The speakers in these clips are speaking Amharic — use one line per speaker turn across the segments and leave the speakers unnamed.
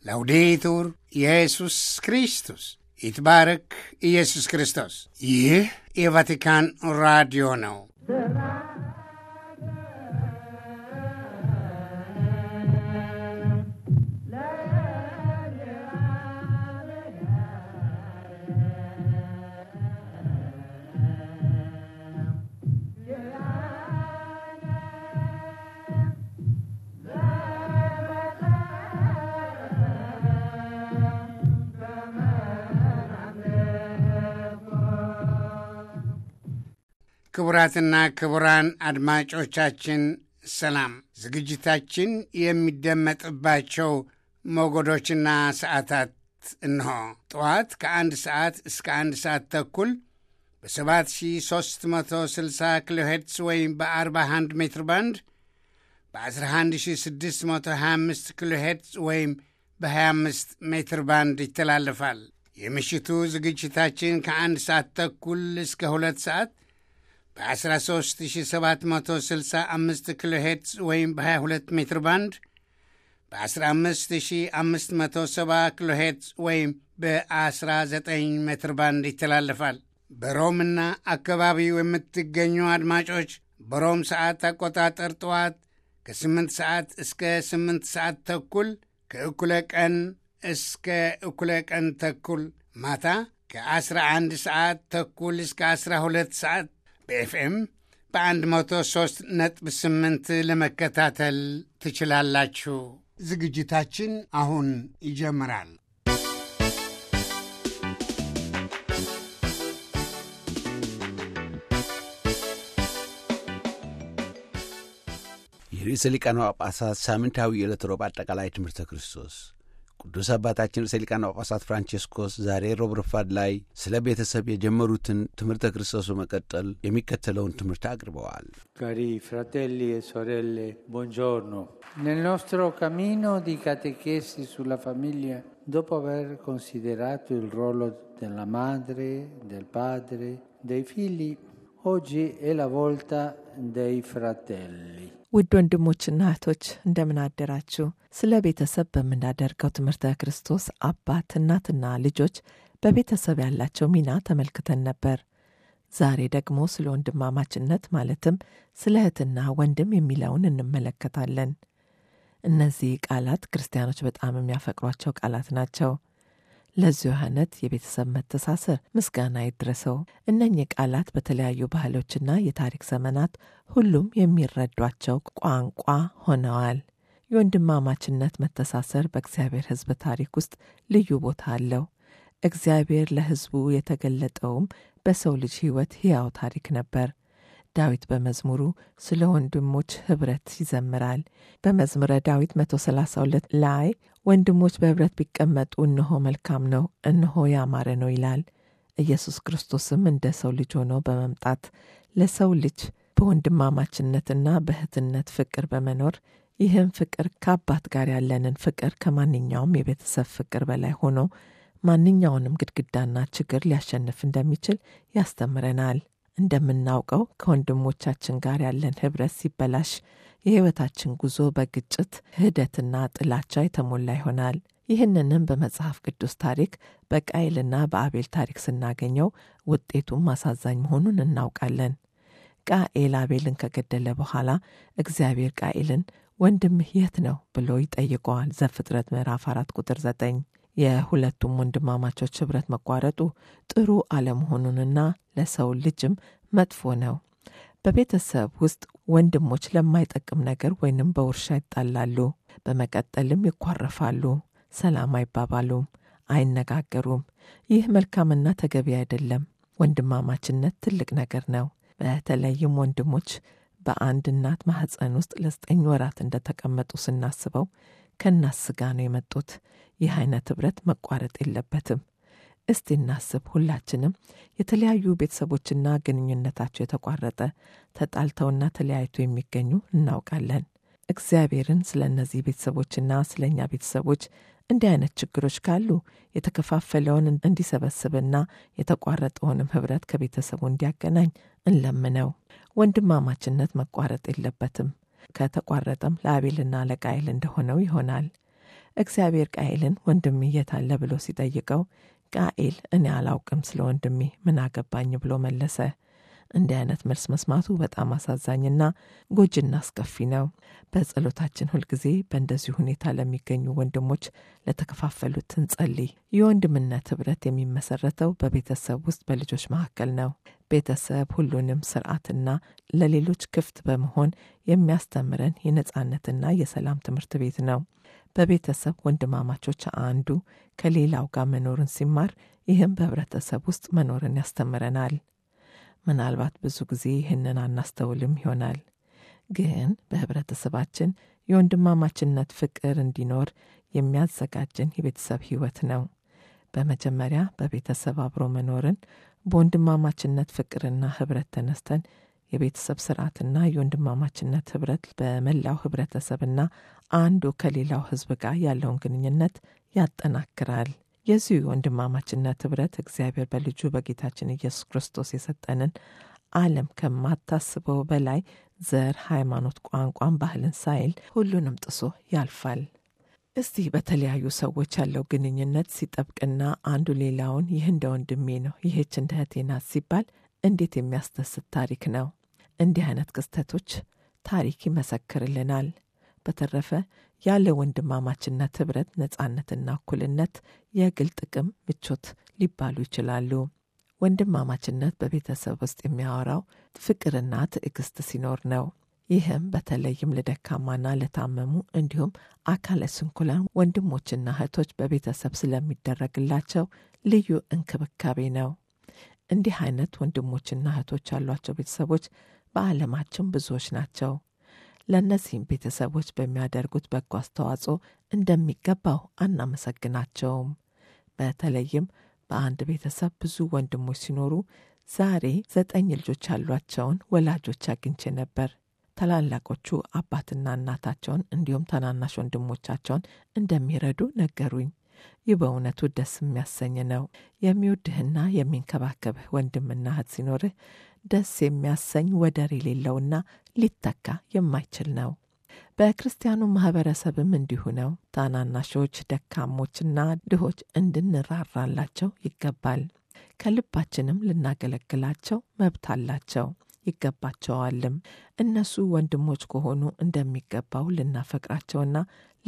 ላውዴቱር ኢየሱስ ክርስቶስ ይትባረክ ኢየሱስ ክርስቶስ። ይህ የቫቲካን ራዲዮ ነው። ክቡራትና ክቡራን አድማጮቻችን ሰላም። ዝግጅታችን የሚደመጥባቸው ሞገዶችና ሰዓታት እንሆ። ጠዋት ከ1 ሰዓት እስከ 1 ሰዓት ተኩል በ7360 ኪሎ ሄርትዝ ወይም በ41 ሜትር ባንድ፣ በ11625 ኪሎ ሄርትዝ ወይም በ25 ሜትር ባንድ ይተላለፋል። የምሽቱ ዝግጅታችን ከ1 ሰዓት ተኩል እስከ 2 ሰዓት በ13765 ኪሎ ሄርትዝ ወይም በ22 ሜትር ባንድ፣ በ15570 ኪሎ ሄርትዝ ወይም በ19 ሜትር ባንድ ይተላለፋል። በሮምና አካባቢው የምትገኙ አድማጮች በሮም ሰዓት አቆጣጠር ጠዋት ከ8 ሰዓት እስከ 8 ሰዓት ተኩል፣ ከእኩለ ቀን እስከ እኩለ ቀን ተኩል፣ ማታ ከ11 ሰዓት ተኩል እስከ 12 ሰዓት በኤፍኤም በ103.8 ለመከታተል ትችላላችሁ። ዝግጅታችን አሁን ይጀምራል።
የርዕሰ ሊቃነ ጳጳሳት ሳምንታዊ የዕለት ሮብ አጠቃላይ ትምህርተ ክርስቶስ ቅዱስ አባታችን ርዕሰ ሊቃነ ጳጳሳት ፍራንቼስኮስ ዛሬ ሮብ ረፋድ ላይ ስለ ቤተሰብ የጀመሩትን ትምህርተ ክርስቶስ በመቀጠል የሚከተለውን ትምህርት አቅርበዋል።
Cari fratelli e sorelle, buongiorno. Nel nostro cammino di catechesi sulla famiglia, dopo aver considerato il ruolo della madre, del padre, dei figli, oggi è la volta dei fratelli.
ውድ ወንድሞችና እህቶች እንደምን አደራችሁ። ስለ ቤተሰብ በምናደርገው ትምህርተ ክርስቶስ አባት፣ እናትና ልጆች በቤተሰብ ያላቸው ሚና ተመልክተን ነበር። ዛሬ ደግሞ ስለ ወንድማማችነት ማለትም ስለ እህትና ወንድም የሚለውን እንመለከታለን። እነዚህ ቃላት ክርስቲያኖች በጣም የሚያፈቅሯቸው ቃላት ናቸው። ለዚሁ አይነት የቤተሰብ መተሳሰር ምስጋና ይድረሰው። እነኚህ ቃላት በተለያዩ ባህሎችና የታሪክ ዘመናት ሁሉም የሚረዷቸው ቋንቋ ሆነዋል። የወንድማማችነት መተሳሰር በእግዚአብሔር ሕዝብ ታሪክ ውስጥ ልዩ ቦታ አለው። እግዚአብሔር ለሕዝቡ የተገለጠውም በሰው ልጅ ሕይወት ሕያው ታሪክ ነበር። ዳዊት በመዝሙሩ ስለ ወንድሞች ኅብረት ይዘምራል። በመዝሙረ ዳዊት 132 ላይ ወንድሞች በኅብረት ቢቀመጡ እነሆ መልካም ነው፣ እነሆ ያማረ ነው ይላል። ኢየሱስ ክርስቶስም እንደ ሰው ልጅ ሆኖ በመምጣት ለሰው ልጅ በወንድማማችነትና በእህትነት ፍቅር በመኖር ይህም ፍቅር ከአባት ጋር ያለንን ፍቅር ከማንኛውም የቤተሰብ ፍቅር በላይ ሆኖ ማንኛውንም ግድግዳና ችግር ሊያሸንፍ እንደሚችል ያስተምረናል። እንደምናውቀው ከወንድሞቻችን ጋር ያለን ኅብረት ሲበላሽ የሕይወታችን ጉዞ በግጭት ህደትና ጥላቻ የተሞላ ይሆናል። ይህንንም በመጽሐፍ ቅዱስ ታሪክ በቃይልና በአቤል ታሪክ ስናገኘው ውጤቱም ማሳዛኝ መሆኑን እናውቃለን። ቃኤል አቤልን ከገደለ በኋላ እግዚአብሔር ቃኤልን ወንድምህ የት ነው ብሎ ይጠይቀዋል። ዘፍጥረት ምዕራፍ 4 ቁጥር 9። የሁለቱም ወንድማማቾች ኅብረት መቋረጡ ጥሩ አለመሆኑንና ለሰው ልጅም መጥፎ ነው። በቤተሰብ ውስጥ ወንድሞች ለማይጠቅም ነገር ወይንም በውርሻ ይጣላሉ። በመቀጠልም ይኳረፋሉ፣ ሰላም አይባባሉም፣ አይነጋገሩም። ይህ መልካምና ተገቢ አይደለም። ወንድማማችነት ትልቅ ነገር ነው። በተለይም ወንድሞች በአንድ እናት ማህፀን ውስጥ ለ9 ወራት እንደተቀመጡ ስናስበው ከእናት ስጋ ነው የመጡት። ይህ አይነት ኅብረት መቋረጥ የለበትም። እስቲ እናስብ። ሁላችንም የተለያዩ ቤተሰቦችና ግንኙነታቸው የተቋረጠ ተጣልተውና ተለያይቶ የሚገኙ እናውቃለን። እግዚአብሔርን ስለ እነዚህ ቤተሰቦችና ስለ እኛ ቤተሰቦች እንዲህ አይነት ችግሮች ካሉ የተከፋፈለውን እንዲሰበስብና የተቋረጠውንም ኅብረት ከቤተሰቡ እንዲያገናኝ እንለምነው። ወንድማማችነት መቋረጥ የለበትም። ከተቋረጠም ለአቤልና ለቃይል እንደሆነው ይሆናል። እግዚአብሔር ቃኤልን ወንድሜ የት አለ ብሎ ሲጠይቀው ቃኤል እኔ አላውቅም ስለ ወንድሜ ምን አገባኝ ብሎ መለሰ። እንዲህ አይነት መልስ መስማቱ በጣም አሳዛኝና ጎጅና አስከፊ ነው። በጸሎታችን ሁልጊዜ በእንደዚህ ሁኔታ ለሚገኙ ወንድሞች ለተከፋፈሉት እንጸልይ። የወንድምነት ህብረት የሚመሰረተው በቤተሰብ ውስጥ በልጆች መካከል ነው። ቤተሰብ ሁሉንም ስርዓትና ለሌሎች ክፍት በመሆን የሚያስተምረን የነጻነትና የሰላም ትምህርት ቤት ነው። በቤተሰብ ወንድማማቾች አንዱ ከሌላው ጋር መኖርን ሲማር ይህም በህብረተሰብ ውስጥ መኖርን ያስተምረናል። ምናልባት ብዙ ጊዜ ይህንን አናስተውልም ይሆናል። ግን በህብረተሰባችን የወንድማማችነት ፍቅር እንዲኖር የሚያዘጋጀን የቤተሰብ ህይወት ነው። በመጀመሪያ በቤተሰብ አብሮ መኖርን በወንድማማችነት ፍቅርና ህብረት ተነስተን የቤተሰብ ስርዓትና የወንድማማችነት ህብረት በመላው ህብረተሰብና አንዱ ከሌላው ህዝብ ጋር ያለውን ግንኙነት ያጠናክራል። የዚህ ወንድማማችነት ህብረት እግዚአብሔር በልጁ በጌታችን ኢየሱስ ክርስቶስ የሰጠንን ዓለም ከማታስበው በላይ ዘር፣ ሃይማኖት፣ ቋንቋን፣ ባህልን ሳይል ሁሉንም ጥሶ ያልፋል። እስቲ በተለያዩ ሰዎች ያለው ግንኙነት ሲጠብቅና አንዱ ሌላውን ይህ እንደ ወንድሜ ነው ይህች እንደ እህቴ ናት ሲባል እንዴት የሚያስደስት ታሪክ ነው። እንዲህ አይነት ክስተቶች ታሪክ ይመሰክርልናል። በተረፈ ያለ ወንድማማችነት ህብረት ነጻነትና እኩልነት የግል ጥቅም ምቾት ሊባሉ ይችላሉ። ወንድማማችነት በቤተሰብ ውስጥ የሚያወራው ፍቅርና ትዕግስት ሲኖር ነው። ይህም በተለይም ለደካማና ለታመሙ እንዲሁም አካለ ስንኩላን ወንድሞችና እህቶች በቤተሰብ ስለሚደረግላቸው ልዩ እንክብካቤ ነው። እንዲህ አይነት ወንድሞችና እህቶች ያሏቸው ቤተሰቦች በዓለማችን ብዙዎች ናቸው። ለእነዚህም ቤተሰቦች በሚያደርጉት በጎ አስተዋጽኦ እንደሚገባው አናመሰግናቸውም። በተለይም በአንድ ቤተሰብ ብዙ ወንድሞች ሲኖሩ ዛሬ 9 ልጆች ያሏቸውን ወላጆች አግኝቼ ነበር። ታላላቆቹ አባትና እናታቸውን እንዲሁም ታናናሽ ወንድሞቻቸውን እንደሚረዱ ነገሩኝ። ይህ በእውነቱ ደስ የሚያሰኝ ነው። የሚወድህና የሚንከባከብህ ወንድምና እህት ሲኖርህ ደስ የሚያሰኝ ወደር የሌለውና ሊተካ የማይችል ነው። በክርስቲያኑ ማህበረሰብም እንዲሁ ነው። ታናናሾች፣ ደካሞችና ድሆች እንድንራራላቸው ይገባል። ከልባችንም ልናገለግላቸው መብት አላቸው ይገባቸዋልም። እነሱ ወንድሞች ከሆኑ እንደሚገባው ልናፈቅራቸውና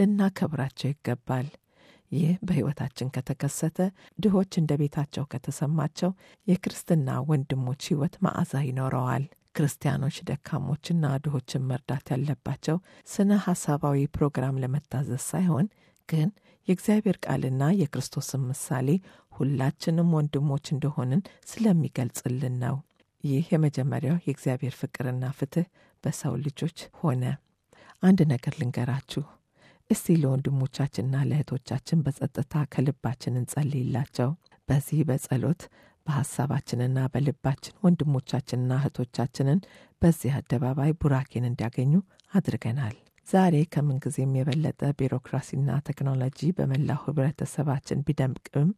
ልናከብራቸው ይገባል። ይህ በሕይወታችን ከተከሰተ ድሆች እንደ ቤታቸው ከተሰማቸው የክርስትና ወንድሞች ሕይወት መዓዛ ይኖረዋል። ክርስቲያኖች ደካሞችና ድሆችን መርዳት ያለባቸው ስነ ሐሳባዊ ፕሮግራም ለመታዘዝ ሳይሆን ግን የእግዚአብሔር ቃልና የክርስቶስን ምሳሌ ሁላችንም ወንድሞች እንደሆንን ስለሚገልጽልን ነው። ይህ የመጀመሪያው የእግዚአብሔር ፍቅርና ፍትህ በሰው ልጆች ሆነ። አንድ ነገር ልንገራችሁ። እስቲ ለወንድሞቻችንና ለእህቶቻችን በጸጥታ ከልባችን እንጸልይላቸው። በዚህ በጸሎት በሐሳባችንና በልባችን ወንድሞቻችንና እህቶቻችንን በዚህ አደባባይ ቡራኬን እንዲያገኙ አድርገናል። ዛሬ ከምንጊዜም የበለጠ ቢሮክራሲና ቴክኖሎጂ በመላው ህብረተሰባችን ቢደምቅም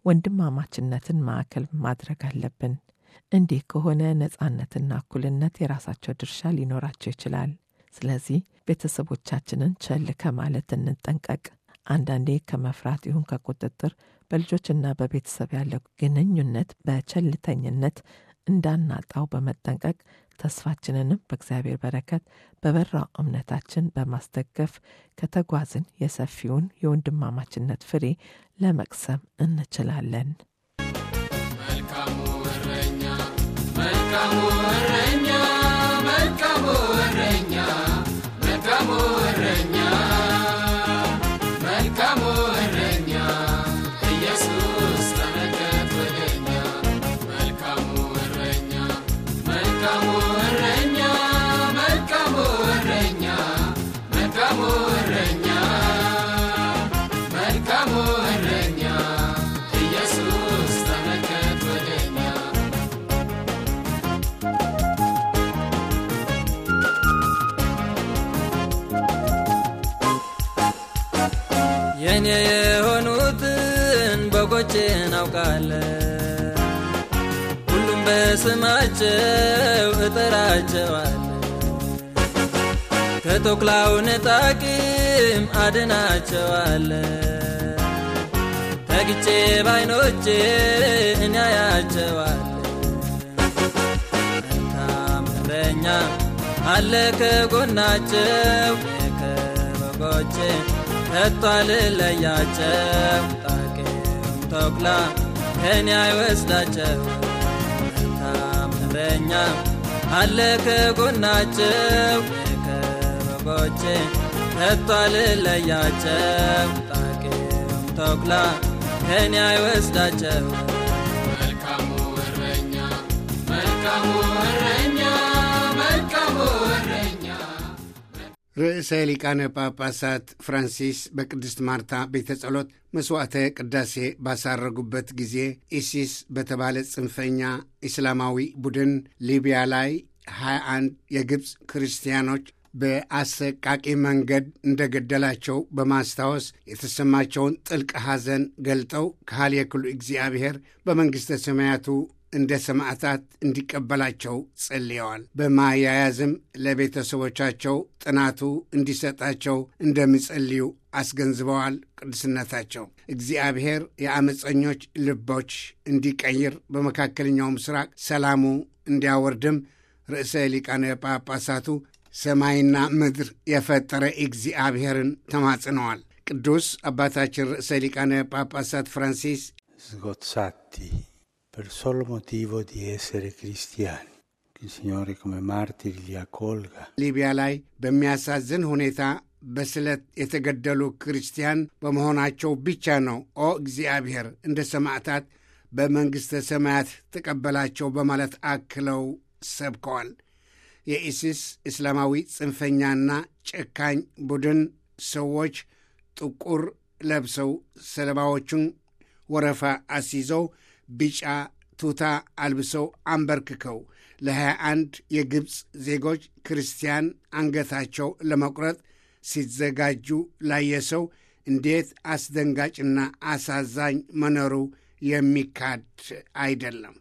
ወንድማማችነትን ማዕከል ማድረግ አለብን። እንዲህ ከሆነ ነጻነትና እኩልነት የራሳቸው ድርሻ ሊኖራቸው ይችላል። ስለዚህ ቤተሰቦቻችንን ቸል ከማለት እንጠንቀቅ። አንዳንዴ ከመፍራት ይሁን ከቁጥጥር በልጆችና በቤተሰብ ያለው ግንኙነት በቸልተኝነት እንዳናጣው በመጠንቀቅ ተስፋችንንም በእግዚአብሔር በረከት በበራው እምነታችን በማስደገፍ ከተጓዝን የሰፊውን የወንድማማችነት ፍሬ ለመቅሰም እንችላለን።
መልካሙ እረኛ መልካሙ እረኛ መልካሙ እረኛ መልካሙ እረኛ መልካሙ እረኛ ኢየሱስ ተመልከት ወደኛ። መልካሙ እረኛ መልካሙ እረኛ መልካሙ እረኛ መልካሙ እረኛ መልካሙ እረኛ ኢየሱስ ተመልከት ወደኛ።
የኔ የሆኑትን በጎቼን አውቃለሁ፣ ሁሉም በስማቸው እጠራቸዋለሁ። ከተኩላው ነጣቂ አንድም አድናቸዋለሁ ተግቼ ባይኖቼ እኔ አያቸዋለሁ መልካም እረኛ አለ ከጎናቸው ከበጎቼ ከቶ አልለያቸው ጣቂም ተኩላ ከኔ አይወስዳቸው መልካም እረኛ አለ ከጎናቸው ከበጎቼ ከቶ አልለያቸው ጣቂም ተኩላ ከኔ አይወስዳቸው
መልካሙ እረኛ መልካሙ እረኛ መልካሙ እረኛ
ርዕሰ ሊቃነ ጳጳሳት ፍራንሲስ በቅድስት ማርታ ቤተ ጸሎት መስዋዕተ ቅዳሴ ባሳረጉበት ጊዜ ኢሲስ በተባለ ጽንፈኛ እስላማዊ ቡድን ሊቢያ ላይ 21 የግብፅ ክርስቲያኖች በአሰቃቂ መንገድ እንደገደላቸው በማስታወስ የተሰማቸውን ጥልቅ ሐዘን ገልጠው ካህልየክሉ እግዚአብሔር በመንግሥተ ሰማያቱ እንደ ሰማዕታት እንዲቀበላቸው ጸልየዋል። በማያያዝም ለቤተሰቦቻቸው ጥናቱ እንዲሰጣቸው እንደሚጸልዩ አስገንዝበዋል። ቅዱስነታቸው እግዚአብሔር የአመፀኞች ልቦች እንዲቀይር በመካከለኛው ምስራቅ ሰላሙ እንዲያወርድም ርዕሰ ሊቃነ ጳጳሳቱ ሰማይና ምድር የፈጠረ እግዚአብሔርን ተማጽነዋል። ቅዱስ አባታችን ርዕሰ ሊቃነ ጳጳሳት ፍራንሲስ
sgozzati per solo motivo di essere cristiani, che il Signore come martiri li accolga.
ሊቢያ ላይ በሚያሳዝን ሁኔታ በስለት የተገደሉ ክርስቲያን በመሆናቸው ብቻ ነው ኦ እግዚአብሔር እንደ ሰማዕታት በመንግሥተ ሰማያት ተቀበላቸው በማለት አክለው ሰብከዋል። የኢሲስ እስላማዊ ጽንፈኛና ጨካኝ ቡድን ሰዎች ጥቁር ለብሰው ሰለባዎቹን ወረፋ አስይዘው ቢጫ ቱታ አልብሰው አንበርክከው ለ21 የግብፅ ዜጎች ክርስቲያን አንገታቸው ለመቁረጥ ሲዘጋጁ ላየሰው እንዴት አስደንጋጭና አሳዛኝ መኖሩ የሚካድ አይደለም።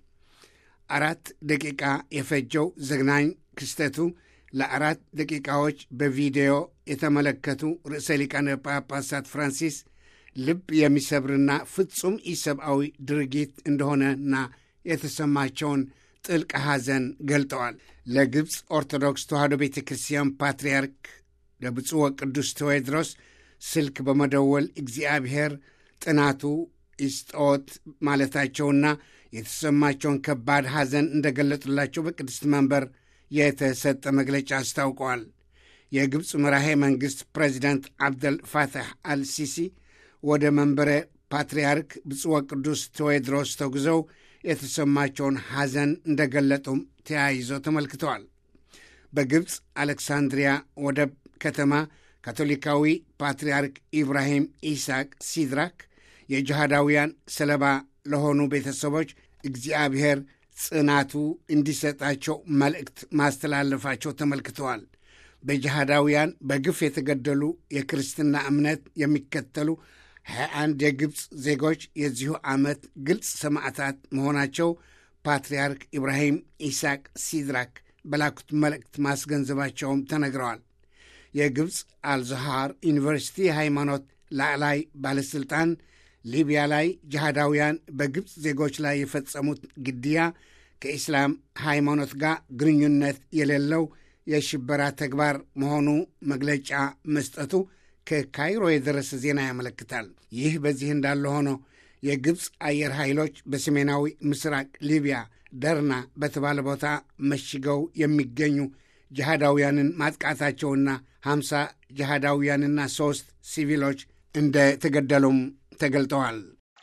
4 ደቂቃ የፈጀው ዘግናኝ ክስተቱ ለ4 ደቂቃዎች በቪዲዮ የተመለከቱ ርዕሰ ሊቃነ ጳጳሳት ፍራንሲስ ልብ የሚሰብርና ፍጹም ኢሰብአዊ ድርጊት እንደሆነና የተሰማቸውን ጥልቅ ሐዘን ገልጠዋል። ለግብፅ ኦርቶዶክስ ተዋሕዶ ቤተ ክርስቲያን ፓትርያርክ ለብፁዕ ወቅዱስ ቴዎድሮስ ስልክ በመደወል እግዚአብሔር ጥናቱ ይስጠዎት ማለታቸውና የተሰማቸውን ከባድ ሐዘን እንደገለጡላቸው በቅድስት መንበር የተሰጠ መግለጫ አስታውቀዋል። የግብፅ መራሄ መንግሥት ፕሬዚዳንት አብደል ፋታህ አልሲሲ ወደ መንበረ ፓትርያርክ ብፁዕ ወቅዱስ ቴዎድሮስ ተጉዘው የተሰማቸውን ሐዘን እንደገለጡም ተያይዞ ተመልክተዋል። በግብፅ አሌክሳንድሪያ ወደብ ከተማ ካቶሊካዊ ፓትርያርክ ኢብራሂም ኢሳቅ ሲድራክ የጅሃዳውያን ሰለባ ለሆኑ ቤተሰቦች እግዚአብሔር ጽናቱ እንዲሰጣቸው መልእክት ማስተላለፋቸው ተመልክተዋል። በጅሃዳውያን በግፍ የተገደሉ የክርስትና እምነት የሚከተሉ 21 የግብፅ ዜጎች የዚሁ ዓመት ግልጽ ሰማዕታት መሆናቸው ፓትርያርክ ኢብራሂም ኢሳቅ ሲድራክ በላኩት መልእክት ማስገንዘባቸውም ተነግረዋል። የግብፅ አልዛሃር ዩኒቨርሲቲ ሃይማኖት ላዕላይ ባለሥልጣን ሊቢያ ላይ ጅሃዳውያን በግብፅ ዜጎች ላይ የፈጸሙት ግድያ ከኢስላም ሃይማኖት ጋር ግንኙነት የሌለው የሽበራ ተግባር መሆኑ መግለጫ መስጠቱ ከካይሮ የደረሰ ዜና ያመለክታል። ይህ በዚህ እንዳለ ሆኖ የግብፅ አየር ኃይሎች በሰሜናዊ ምስራቅ ሊቢያ ደርና በተባለ ቦታ መሽገው የሚገኙ ጅሃዳውያንን ማጥቃታቸውና 50 ጅሃዳውያንና 3 ሲቪሎች እንደ ተገደሉም ተገልጠዋል።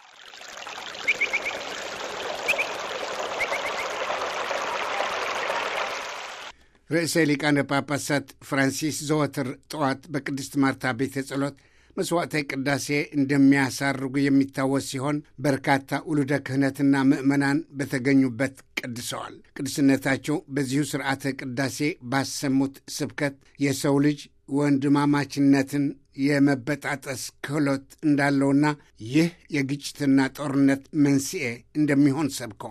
ርዕሰ ሊቃነ ጳጳሳት ፍራንሲስ ዘወትር ጠዋት በቅድስት ማርታ ቤተ ጸሎት መስዋዕተ ቅዳሴ እንደሚያሳርጉ የሚታወስ ሲሆን በርካታ ውሉደ ክህነትና ምእመናን በተገኙበት ቀድሰዋል። ቅዱስነታቸው በዚሁ ሥርዓተ ቅዳሴ ባሰሙት ስብከት የሰው ልጅ ወንድማማችነትን የመበጣጠስ ክህሎት እንዳለውና ይህ የግጭትና ጦርነት መንስኤ እንደሚሆን ሰብከዋል።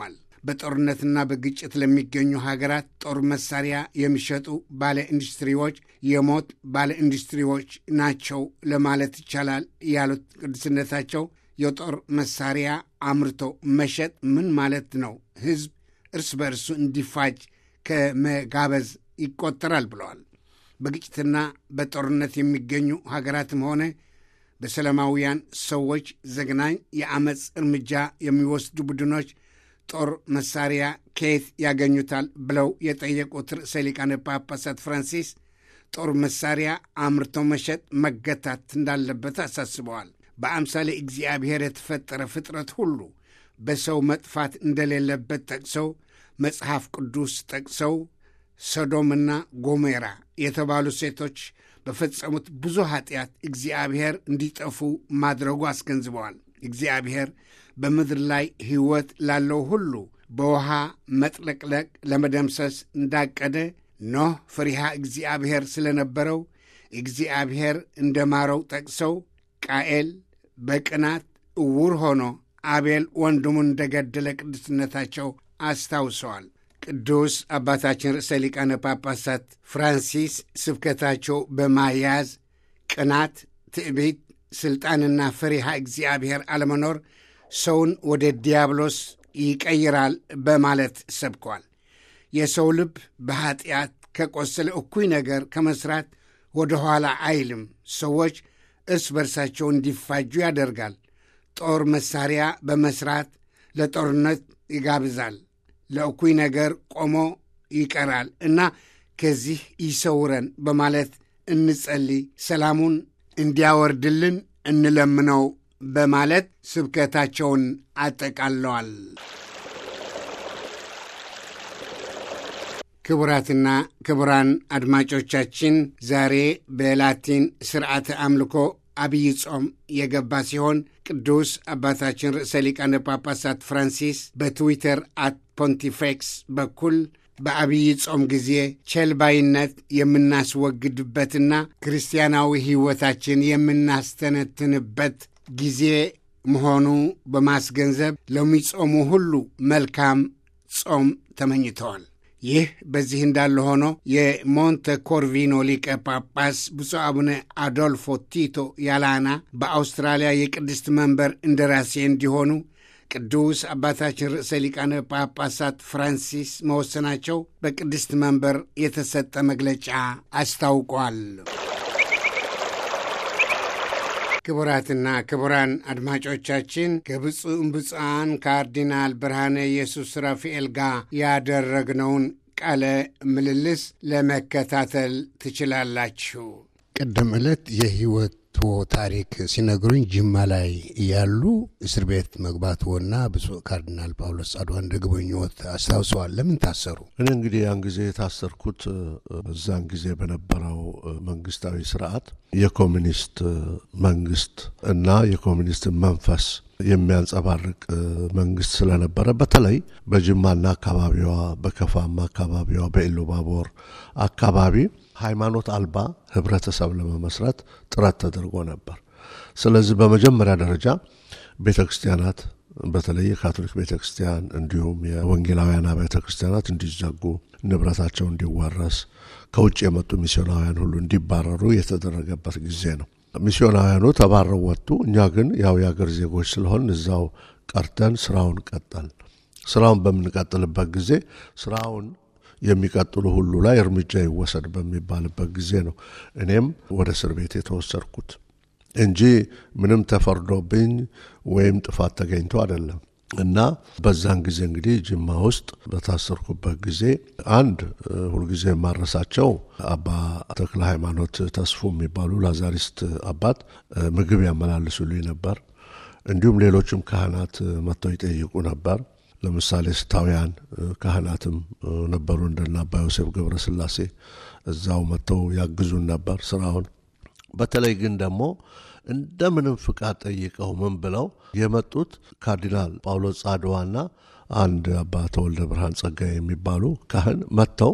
በጦርነትና በግጭት ለሚገኙ ሀገራት ጦር መሳሪያ የሚሸጡ ባለ ኢንዱስትሪዎች የሞት ባለ ኢንዱስትሪዎች ናቸው ለማለት ይቻላል ያሉት ቅዱስነታቸው የጦር መሳሪያ አምርቶ መሸጥ ምን ማለት ነው? ሕዝብ እርስ በርሱ እንዲፋጅ ከመጋበዝ ይቆጠራል ብለዋል። በግጭትና በጦርነት የሚገኙ ሀገራትም ሆነ በሰላማውያን ሰዎች ዘግናኝ የአመፅ እርምጃ የሚወስዱ ቡድኖች ጦር መሳሪያ ከየት ያገኙታል ብለው የጠየቁት ርዕሰ ሊቃነ ጳጳሳት ፍራንሲስ ጦር መሳሪያ አምርቶ መሸጥ መገታት እንዳለበት አሳስበዋል። በአምሳለ እግዚአብሔር የተፈጠረ ፍጥረት ሁሉ በሰው መጥፋት እንደሌለበት ጠቅሰው መጽሐፍ ቅዱስ ጠቅሰው ሶዶምና ጎሞራ የተባሉ ሴቶች በፈጸሙት ብዙ ኃጢአት እግዚአብሔር እንዲጠፉ ማድረጉ አስገንዝበዋል። እግዚአብሔር በምድር ላይ ሕይወት ላለው ሁሉ በውሃ መጥለቅለቅ ለመደምሰስ እንዳቀደ ኖህ ፍሪሃ እግዚአብሔር ስለነበረው እግዚአብሔር እንደማረው ጠቅሰው ቃኤል በቅናት እውር ሆኖ አቤል ወንድሙን እንደገደለ ቅዱስነታቸው አስታውሰዋል። ቅዱስ አባታችን ርዕሰ ሊቃነ ጳጳሳት ፍራንሲስ ስብከታቸው በማያዝ ቅናት፣ ትዕቢት፣ ሥልጣንና ፍሪሃ እግዚአብሔር አለመኖር ሰውን ወደ ዲያብሎስ ይቀይራል በማለት ሰብኳል። የሰው ልብ በኀጢአት ከቆሰለ እኩይ ነገር ከመሥራት ወደ ኋላ አይልም። ሰዎች እርስ በርሳቸው እንዲፋጁ ያደርጋል። ጦር መሳሪያ በመሥራት ለጦርነት ይጋብዛል። ለእኩይ ነገር ቆሞ ይቀራል እና ከዚህ ይሰውረን በማለት እንጸልይ፣ ሰላሙን እንዲያወርድልን እንለምነው በማለት ስብከታቸውን አጠቃለዋል። ክቡራትና ክቡራን አድማጮቻችን ዛሬ በላቲን ሥርዓተ አምልኮ አብይ ጾም የገባ ሲሆን ቅዱስ አባታችን ርዕሰ ሊቃነ ጳጳሳት ፍራንሲስ በትዊተር ፖንቲፌክስ በኩል በአብይ ጾም ጊዜ ቸልባይነት የምናስወግድበትና ክርስቲያናዊ ሕይወታችን የምናስተነትንበት ጊዜ መሆኑ በማስገንዘብ ለሚጾሙ ሁሉ መልካም ጾም ተመኝተዋል። ይህ በዚህ እንዳለ ሆኖ የሞንተ ኮርቪኖ ሊቀ ጳጳስ ብፁዕ አቡነ አዶልፎ ቲቶ ያላና በአውስትራሊያ የቅድስት መንበር እንደራሴ እንዲሆኑ ቅዱስ አባታችን ርዕሰ ሊቃነ ጳጳሳት ፍራንሲስ መወሰናቸው በቅድስት መንበር የተሰጠ መግለጫ አስታውቋል። ክቡራትና ክቡራን አድማጮቻችን ከብፁዕ ብፁዓን ካርዲናል ብርሃነ ኢየሱስ ራፋኤል ጋር ያደረግነውን ቃለ ምልልስ ለመከታተል ትችላላችሁ።
ቀደም ዕለት የሕይወት ታሪክ ሲነግሩኝ ጅማ ላይ ያሉ እስር ቤት መግባትዎና ብፁዕ ካርዲናል ጳውሎስ ጻድዋን እንደጎበኙት አስታውሰዋል። ለምን ታሰሩ?
እኔ እንግዲህ ያን ጊዜ የታሰርኩት በዛን ጊዜ በነበረው መንግስታዊ ስርዓት የኮሚኒስት መንግስት እና የኮሚኒስት መንፈስ የሚያንጸባርቅ መንግስት ስለነበረ በተለይ በጅማና አካባቢዋ፣ በከፋማ አካባቢዋ፣ በኢሉባቦር አካባቢ ሃይማኖት አልባ ህብረተሰብ ለመመስረት ጥረት ተደርጎ ነበር። ስለዚህ በመጀመሪያ ደረጃ ቤተክርስቲያናት በተለይ የካቶሊክ ቤተክርስቲያን እንዲሁም የወንጌላውያን ቤተክርስቲያናት እንዲዘጉ፣ ንብረታቸው እንዲወረስ፣ ከውጭ የመጡ ሚስዮናውያን ሁሉ እንዲባረሩ የተደረገበት ጊዜ ነው። ሚስዮናውያኑ ተባረው ወጡ። እኛ ግን ያው የአገር ዜጎች ስለሆን እዛው ቀርተን ስራውን ቀጠል። ስራውን በምንቀጥልበት ጊዜ ስራውን የሚቀጥሉ ሁሉ ላይ እርምጃ ይወሰድ በሚባልበት ጊዜ ነው እኔም ወደ እስር ቤት የተወሰድኩት እንጂ ምንም ተፈርዶብኝ ወይም ጥፋት ተገኝቶ አይደለም። እና በዛን ጊዜ እንግዲህ ጅማ ውስጥ በታሰርኩበት ጊዜ አንድ ሁልጊዜ ማረሳቸው አባ ተክለ ሃይማኖት ተስፉ የሚባሉ ላዛሪስት አባት ምግብ ያመላልሱልኝ ነበር። እንዲሁም ሌሎችም ካህናት መጥተው ይጠይቁ ነበር። ለምሳሌ ስታውያን ካህናትም ነበሩ እንደና አባ ዮሴፍ ገብረስላሴ እዛው መጥተው ያግዙን ነበር ስራውን። በተለይ ግን ደግሞ እንደምንም ፍቃድ ጠይቀው ምን ብለው የመጡት ካርዲናል ጳውሎስ ጻድዋና አንድ አባ ተወልደ ብርሃን ጸጋዬ የሚባሉ ካህን መጥተው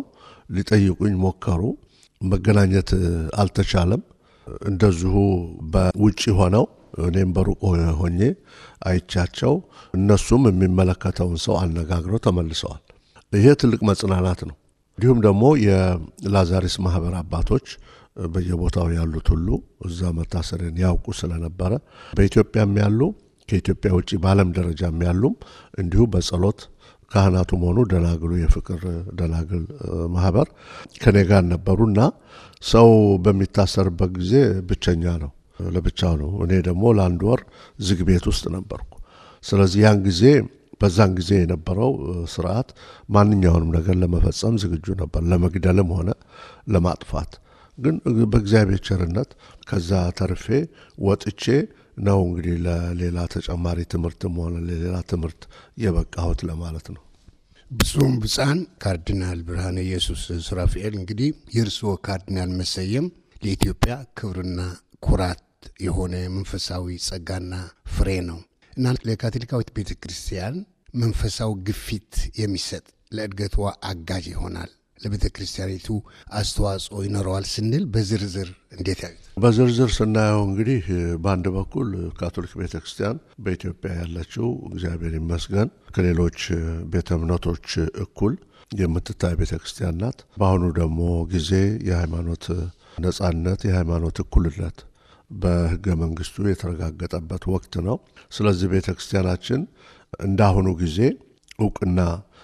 ሊጠይቁኝ ሞከሩ። መገናኘት አልተቻለም። እንደዚሁ በውጪ ሆነው እኔም በሩቅ ሆኜ አይቻቸው እነሱም የሚመለከተውን ሰው አነጋግረው ተመልሰዋል። ይሄ ትልቅ መጽናናት ነው። እንዲሁም ደግሞ የላዛሪስ ማህበር አባቶች በየቦታው ያሉት ሁሉ እዛ መታሰርን ያውቁ ስለነበረ በኢትዮጵያም ያሉ ከኢትዮጵያ ውጪ ባለም ደረጃም ያሉም እንዲሁ በጸሎት ካህናቱም ሆኑ ደናግሉ የፍቅር ደናግል ማህበር ከኔ ጋር ነበሩና ሰው በሚታሰርበት ጊዜ ብቸኛ ነው፣ ለብቻው ነው። እኔ ደግሞ ለአንድ ወር ዝግ ቤት ውስጥ ነበርኩ። ስለዚህ ያን ጊዜ በዛን ጊዜ የነበረው ስርዓት ማንኛውንም ነገር ለመፈጸም ዝግጁ ነበር፣ ለመግደልም ሆነ ለማጥፋት። ግን በእግዚአብሔር ቸርነት ከዛ ተርፌ ወጥቼ ነው እንግዲህ ለሌላ ተጨማሪ ትምህርትም ሆነ ለሌላ ትምህርት የበቃሁት ለማለት ነው።
ብፁዕ ብፃን ካርዲናል ብርሃነ ኢየሱስ ሱራፊኤል፣ እንግዲህ የእርስዎ ካርዲናል መሰየም ለኢትዮጵያ ክብርና ኩራት የሆነ መንፈሳዊ ጸጋና ፍሬ ነው እና ለካቶሊካዊት ቤተ ክርስቲያን መንፈሳዊ ግፊት የሚሰጥ ለእድገቷ አጋዥ ይሆናል፣ ለቤተ ክርስቲያኒቱ አስተዋጽኦ ይኖረዋል ስንል በዝርዝር እንዴት ያዩት?
በዝርዝር ስናየው እንግዲህ በአንድ በኩል ካቶሊክ ቤተ ክርስቲያን በኢትዮጵያ ያለችው እግዚአብሔር ይመስገን ከሌሎች ቤተ እምነቶች እኩል የምትታይ ቤተ ክርስቲያን ናት። በአሁኑ ደግሞ ጊዜ የሃይማኖት ነጻነት፣ የሃይማኖት እኩልነት በሕገ መንግስቱ የተረጋገጠበት ወቅት ነው። ስለዚህ ቤተ ክርስቲያናችን እንዳሁኑ ጊዜ ዕውቅና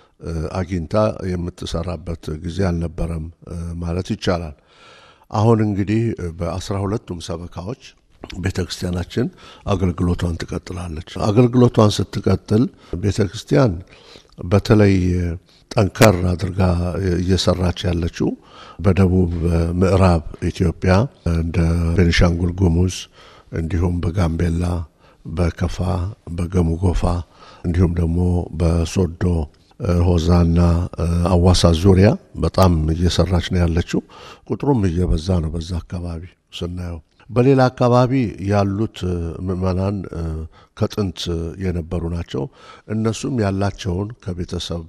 አግኝታ የምትሰራበት ጊዜ አልነበረም ማለት ይቻላል። አሁን እንግዲህ በ12ቱም ሰበካዎች ቤተክርስቲያናችን አገልግሎቷን ትቀጥላለች። አገልግሎቷን ስትቀጥል ቤተክርስቲያን በተለይ ጠንከር አድርጋ እየሰራች ያለችው በደቡብ ምዕራብ ኢትዮጵያ እንደ ቤኒሻንጉል ጉሙዝ፣ እንዲሁም በጋምቤላ፣ በከፋ፣ በገሙ ጎፋ እንዲሁም ደግሞ በሶዶ ሆዛና አዋሳ ዙሪያ በጣም እየሰራች ነው ያለችው። ቁጥሩም እየበዛ ነው በዛ አካባቢ ስናየው። በሌላ አካባቢ ያሉት ምዕመናን ከጥንት የነበሩ ናቸው። እነሱም ያላቸውን ከቤተሰብ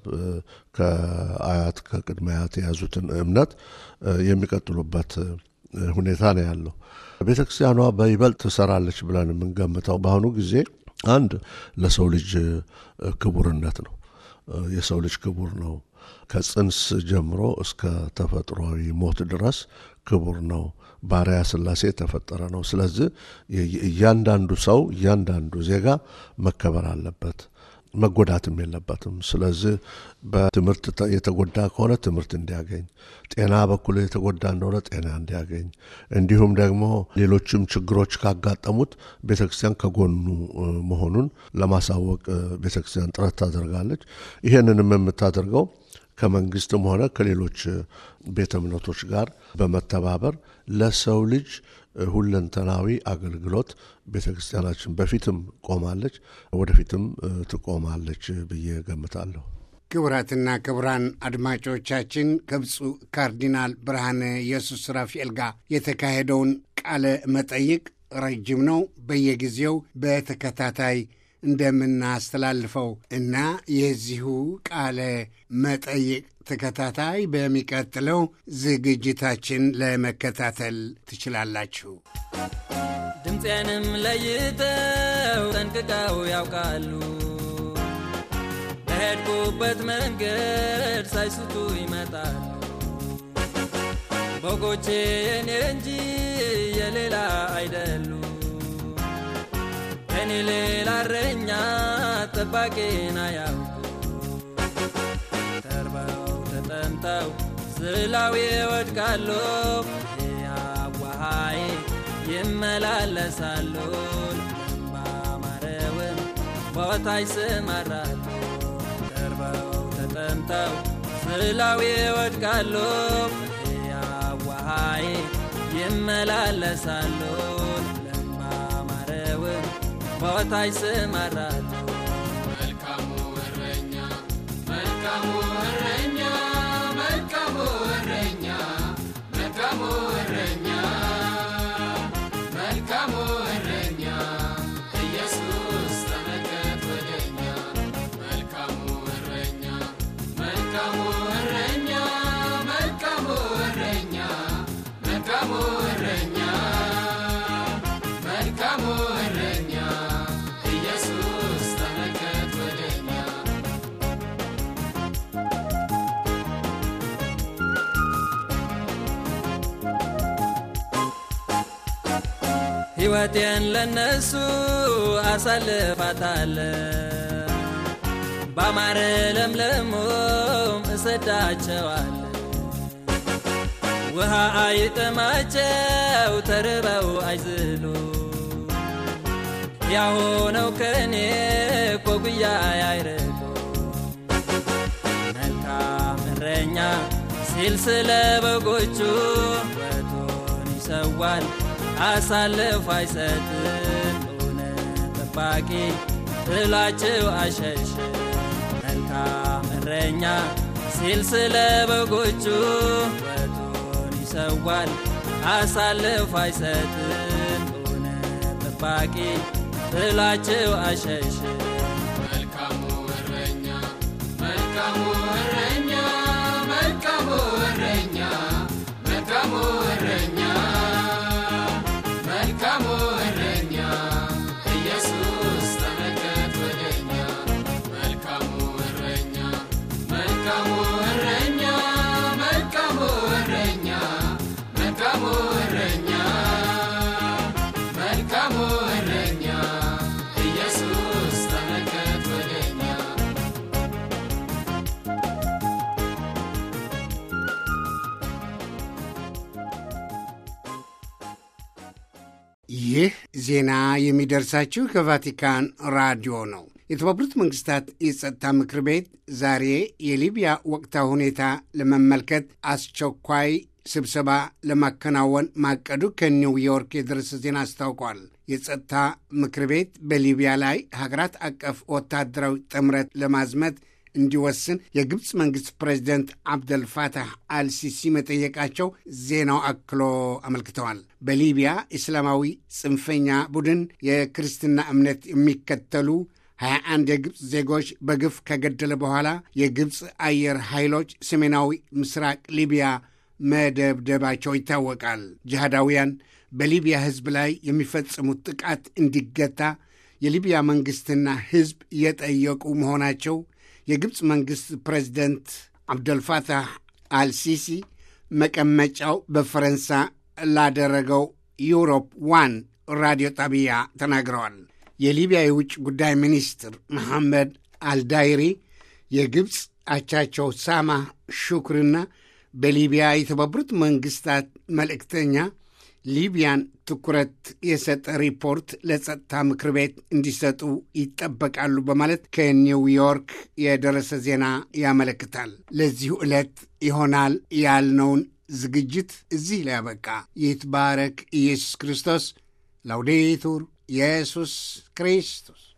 ከአያት ከቅድመ አያት የያዙትን እምነት የሚቀጥሉበት ሁኔታ ነው ያለው። ቤተክርስቲያኗ በይበልጥ ትሰራለች ብለን የምንገምተው በአሁኑ ጊዜ አንድ ለሰው ልጅ ክቡርነት ነው። የሰው ልጅ ክቡር ነው። ከጽንስ ጀምሮ እስከ ተፈጥሯዊ ሞት ድረስ ክቡር ነው። ባሪያ ስላሴ ተፈጠረ ነው። ስለዚህ እያንዳንዱ ሰው እያንዳንዱ ዜጋ መከበር አለበት፣ መጎዳትም የለበትም። ስለዚህ በትምህርት የተጎዳ ከሆነ ትምህርት እንዲያገኝ፣ ጤና በኩል የተጎዳ እንደሆነ ጤና እንዲያገኝ፣ እንዲሁም ደግሞ ሌሎችም ችግሮች ካጋጠሙት ቤተክርስቲያን ከጎኑ መሆኑን ለማሳወቅ ቤተክርስቲያን ጥረት ታደርጋለች። ይሄንንም የምታደርገው ከመንግስትም ሆነ ከሌሎች ቤተ እምነቶች ጋር በመተባበር ለሰው ልጅ ሁለንተናዊ አገልግሎት ቤተክርስቲያናችን በፊትም ቆማለች፣ ወደፊትም ትቆማለች ብዬ ገምታለሁ።
ክቡራትና ክቡራን አድማጮቻችን ከብፁዕ ካርዲናል ብርሃነ ኢየሱስ ሱራፊኤል ጋር የተካሄደውን ቃለ መጠይቅ ረጅም ነው፣ በየጊዜው በተከታታይ እንደምናስተላልፈው እና የዚሁ ቃለ መጠይቅ ተከታታይ በሚቀጥለው ዝግጅታችን ለመከታተል ትችላላችሁ።
ድምፄንም ለይተው ጠንቅቀው ያውቃሉ፣ በሄድኩበት መንገድ ሳይስቱ ይመጣሉ። በጎቼ የኔ እንጂ የሌላ አይደሉ፣ ከኔ ሌላ እረኛ ጠባቂን አያውቁ። ተርበው ተጠምተው ዝላው ይወድቃሉ፣ ያዋሃይ ይመላለሳሉ። ባማረውን ቦታ ይሰማራሉ። ተርበው ተጠምተው ዝላው ይወድቃሉ፣ ያዋሃይ ይመላለሳሉ። ባማረውን ቦታ ይሰማራሉ።
መልካሙ እረኛ መልካሙ እረኛ መልካሙ እረኛ መልካሙ እረኛ መልካሙ እረኛ ኢየሱስ ተመልከት ወደኛ። መልካሙ እረኛ መልካሙ እረኛ መልካሙ እረኛ መልካሙ እረኛ መልካሙ እረኛ
ሕይወቴን ለነሱ አሳልፋታለሁ ባማረ ለምለሙም እሰዳቸዋለሁ ውሃ አይጠማቸው ተርበው አይዝሉ ያሆነው ከኔ ኮጉያ አይርቁ መልካም እረኛ ሲል ስለ በጎቹ ሕይወቱን ይሰዋል አሳልፎ አይሰጥም እውነት ጠባቂ ጥላቸው አሸሽም መልካም እረኛ ሲል ስለ በጎቹ ሕይወቱን ይሰዋል አሳልፎ አይሰጥም እውነት ጠባቂ ጥላቸው አሸሽም
መልካሙ እረኛ መልካሙ እረኛ መልካሙ እረኛ መልካሙ እረኛ መልካሙ እረኛ ኢየሱስ ተመልከት ወደኛ መልካሙ እረኛ መልካሙ እረኛ መልካሙ እረኛ መልካሙ እረኛ መልካሙ እረኛ ኢየሱስ ተመልከት ወደኛ
ይህ ዜና የሚደርሳችሁ ከቫቲካን ራዲዮ ነው። የተባበሩት መንግስታት የጸጥታ ምክር ቤት ዛሬ የሊቢያ ወቅታዊ ሁኔታ ለመመልከት አስቸኳይ ስብሰባ ለማከናወን ማቀዱ ከኒውዮርክ የደረሰ ዜና አስታውቋል። የጸጥታ ምክር ቤት በሊቢያ ላይ ሀገራት አቀፍ ወታደራዊ ጥምረት ለማዝመት እንዲወስን የግብፅ መንግሥት ፕሬዚደንት አብደልፋታህ አልሲሲ መጠየቃቸው ዜናው አክሎ አመልክተዋል። በሊቢያ እስላማዊ ጽንፈኛ ቡድን የክርስትና እምነት የሚከተሉ 21 የግብፅ ዜጎች በግፍ ከገደለ በኋላ የግብፅ አየር ኃይሎች ሰሜናዊ ምስራቅ ሊቢያ መደብደባቸው ይታወቃል። ጂሃዳውያን በሊቢያ ሕዝብ ላይ የሚፈጽሙት ጥቃት እንዲገታ የሊቢያ መንግሥትና ሕዝብ እየጠየቁ መሆናቸው የግብፅ መንግሥት ፕሬዚደንት አብደልፋታህ አልሲሲ መቀመጫው በፈረንሳ ላደረገው ዩሮፕ ዋን ራዲዮ ጣቢያ ተናግረዋል። የሊቢያ የውጭ ጉዳይ ሚኒስትር መሐመድ አልዳይሪ የግብፅ አቻቸው ሳማ ሹክርና በሊቢያ የተባበሩት መንግሥታት መልእክተኛ ሊቢያን ትኩረት የሰጠ ሪፖርት ለጸጥታ ምክር ቤት እንዲሰጡ ይጠበቃሉ በማለት ከኒውዮርክ የደረሰ ዜና ያመለክታል። ለዚሁ ዕለት ይሆናል ያልነውን ዝግጅት እዚህ ላይ ያበቃ። ይትባረክ ኢየሱስ ክርስቶስ። ላውዴቱር ኢየሱስ ክርስቶስ